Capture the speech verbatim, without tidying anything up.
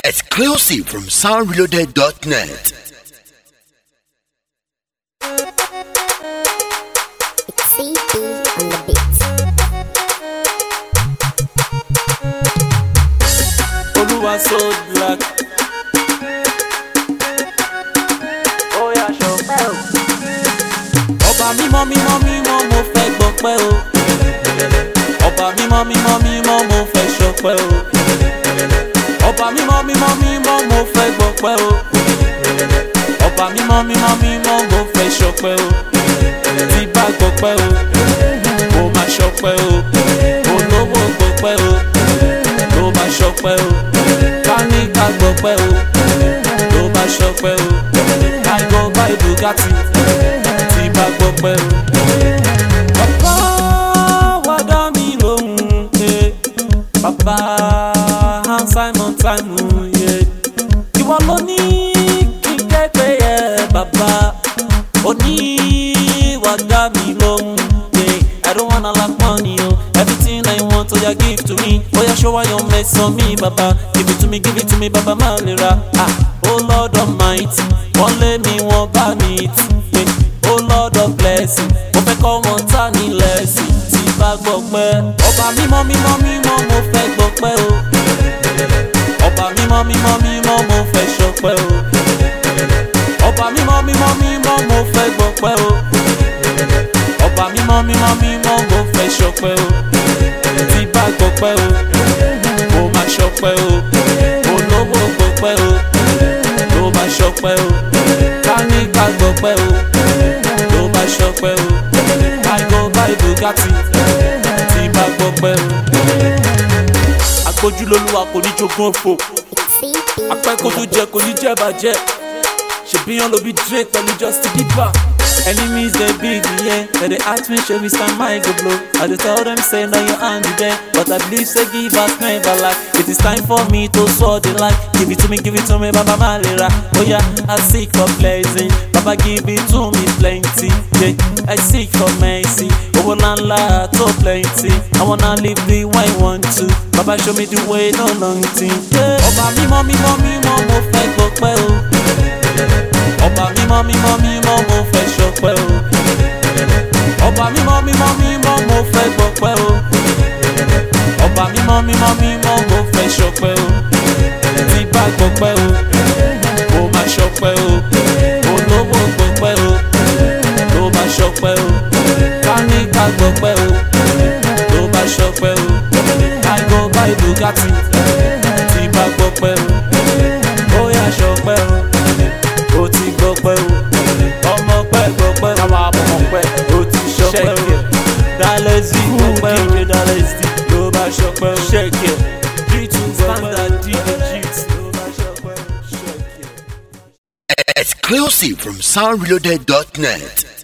Exclusive from sound reloaded dot net. It's C B on the beat. Oluwa so black. Oh yeah, show. Ọba mímọ́ mímọ́ mímọ́ mo fẹ́ gbọpẹ́ o. Ọba mímọ́ mímọ́ mímọ́ mo fẹ́ ṣọpẹ́ o. Ọba mímọ́ mímọ́ mímọ́ mo fẹ́ gbọpẹ́ o. Ọba mímọ́ mímọ́ mímọ́ mo fẹ́ ṣọpẹ́ o. Tí bá gbọpẹ́ o, mo máa ṣọpẹ́ o. Olówó gbọpẹ́ o, ló máa ṣọpẹ́ o. Káníkà gbọpẹ́ o, ló máa ṣọpẹ́ o. I go buy Bugatti, tí bá gbọpẹ́ o. Bàbá wá dá mi lóhùn, bàbá Simon Simon, ìwọ ló ní kí n képe yẹ bàbá. Ó ní wá dá mi lóhùn, I don't wanna lack money, oh. Everything I want, oh yeah, give to me. Oh yeah, show why you mess on me, Baba. Give it to me, give it to me, Baba Malera. Ah, oh Lord Almighty, one let me, one buy me it. Yeah. Oh Lord of blessing, mo fẹ́ kọ́ wọn ta ní lẹ́sìn. Tí bá gbọpẹ́, ọba mímọ́ mímọ́ mímọ́ mo fẹ́ gbọpẹ́ o. Ọba mímọ́ mímọ́ mímọ́ mo fẹ́ ṣọpẹ́ o. Ọba mímọ́ mímọ́ mímọ́ mo fẹ́ gbọpẹ́ o. Ọba mímọ́ mímọ́ mímọ́ mo fẹ́ ṣọpẹ́ o. Tí bá gbọpẹ́ o, mo máa ṣọpẹ́ o. Olówó gbọpẹ́ o, ló máa ṣọpẹ́ o. Káníkà gbọpẹ́ o, ló máa ṣọpẹ́ o. I go buy Bugatti, tí bá gbọpẹ́ o. Agbójú lolúwa kò ní jogún òfò. Apẹ́ kó tó jẹ kò ní jẹ bàjẹ́. Ṣèbíyàn ló bí Drake pẹ̀lú Justin Bieber. Enemies they big me, yeah. But they ask me, should we stand my go blow? I just tell them, say, no, you hand it there. But I believe, say, give us never like. It is time for me to sort the life. Give it to me, give it to me, Baba Malera. Oh yeah, I seek for blessing. Baba give it to me plenty. Yeah, I seek for mercy. Oh, la so plenty. I wanna live the way I want to. Baba show me the way, no long thing. Yeah. Ọba mímọ́ mímọ́ mímọ́ mo fẹ́ gbọpẹ́ o. Ọba mímọ́ mímọ́ mímọ́ mo fẹ́ ṣọpẹ́ o. Ọba mímọ́ mímọ́ mímọ́ mo fẹ́ gbọpẹ́ o. Ọba mímọ́ mímọ́ mímọ́ mo fẹ́ ṣọpẹ́ o. Tí bá gbọpẹ́ o, mo máa ṣọpẹ́ o. Olówó gbọpẹ́ o, ló máa ṣọpẹ́ o. Káníkà gbọpẹ́ o, ló máa ṣọpẹ́ o. I go buy Bugatti, tí bá gbọpẹ́ o. Ó yá ṣọpẹ́ o. Ó ti gbọpẹ́ o, ọmọ pẹ́ gbọpẹ́, àwọn àbọ̀mọ̀ pẹ́, ó ti ṣọpẹ́ o. Dálẹ́sì gbọpẹ́ o, Dálẹ́sì ló bá ṣọpẹ́ o. Ṣẹ́kẹ̀ three two standard D J ló bá ṣọpẹ́ o. Ṣẹ́kẹ̀. Exclusive from sound reloaded dot net.